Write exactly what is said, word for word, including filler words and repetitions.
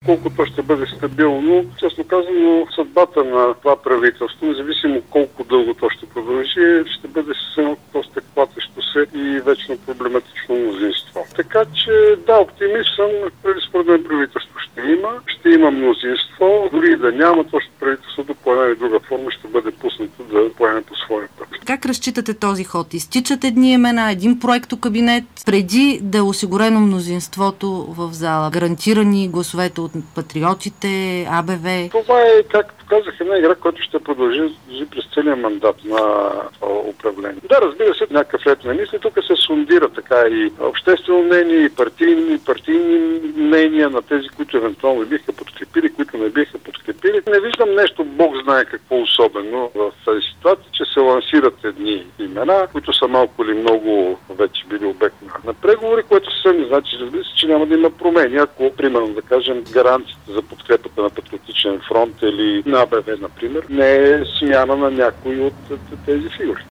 колко то ще бъде стабилно. Честно казано, съдбата на това правителство, независимо колко дълго то ще продължи, ще бъде с едно доста клатещо се и вечно проблематично мнозинство. Така че, да, оптимист съм, според мен правителство ще има, ще има мнозинство, дори и да няма, то правителството по една или друга форма ще бъде пуснато да поеме по своя път. Как разчитате този ход? Изтичат едни имена, един проектокабинет, преди да е осигурено мнозинството в зала? Гарантирани гласовете от патриотите, А Б В? Това е, както казах, една игра, която ще продължи през целия мандат на управление. Да, разбира се, някакъв ред на мисли. Тук се сундира така и обществено мнение, и партийни, партийни мнения на тези, които евентуално биха подкрепили, които не биха подкрепили. Не виждам нещо, Бог знае какво особено в тази ситуация, че се лансират едни имена, които са малко или много вече били обект на, на преговори, което съвсем не значи, разбира се, че няма да има промени, ако, примерно, да кажем, гаранцията за подкрепата на Патриотичен фронт или на А Б В, например, не е смяна на някои от тези фигури.